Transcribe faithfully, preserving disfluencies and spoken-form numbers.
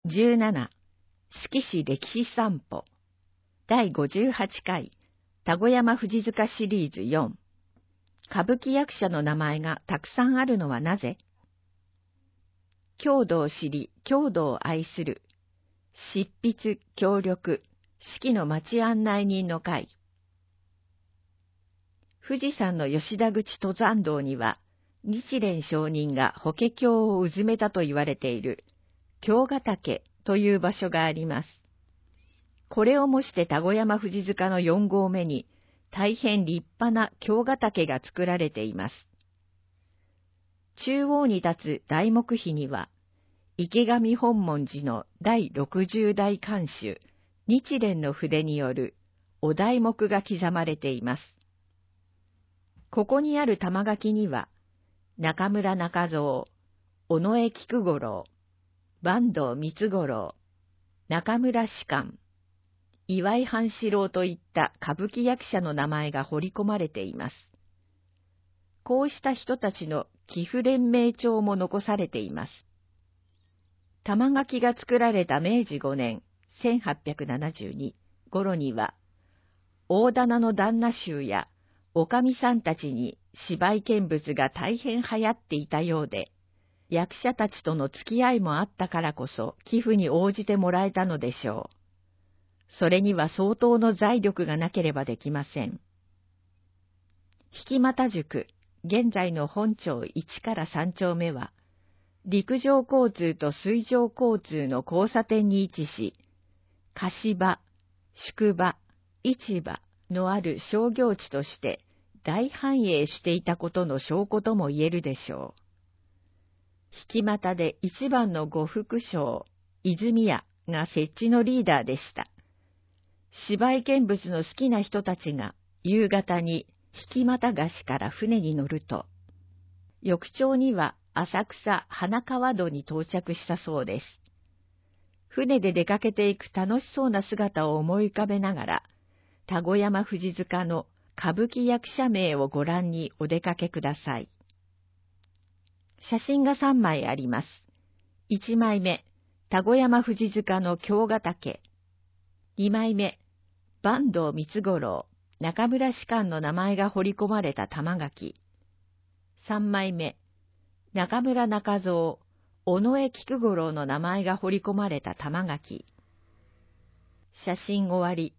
じゅうなな、色紙歴史散歩。だいごじゅうはちかい、田子山藤塚シリーズよん。歌舞伎役者の名前がたくさんあるのはなぜ？郷土を知り、郷土を愛する。執筆、協力、式の町案内人の会。富士山の吉田口登山道には、日蓮上人が法華経をうずめたと言われている、京ヶ岳という場所があります。これを模して田子山藤塚のよんごうめに、大変立派な京ヶ岳が作られています。中央に立つ大木碑には、池上本門寺のだいろくじゅうだい館主、日蓮の筆によるお題目が刻まれています。ここにある玉垣には、中村中蔵、尾上菊五郎、坂東三五郎、中村士官、岩井半四郎といった歌舞伎役者の名前が彫り込まれています。こうした人たちの寄付連盟帳も残されています。玉垣が作られためいじごねん、せんはっぴゃくななじゅうに頃には、大店の旦那衆やおかみさんたちに芝居見物が大変流行っていたようで、役者たちとの付き合いもあったからこそ寄付に応じてもらえたのでしょう。それには相当の財力がなければできません。引俣宿、現在の本町いちからさんちょうめは、陸上交通と水上交通の交差点に位置し、貸し場、宿場、市場のある商業地として大繁栄していたことの証拠とも言えるでしょう。引俣で一番の呉服商、泉屋が設置のリーダーでした。芝居見物の好きな人たちが夕方に引俣河岸から船に乗ると、翌朝には浅草花川戸に到着したそうです。船で出かけていく楽しそうな姿を思い浮かべながら、田子山藤塚の歌舞伎役者名をご覧にお出かけください。写真がさんまいあります。いちまいめ、田子山藤塚の京ヶ岳。にまいめ、坂東三五郎、中村士官の名前が彫り込まれた玉垣。さんまいめ、中村中蔵、尾上菊五郎の名前が彫り込まれた玉垣。写真終わり。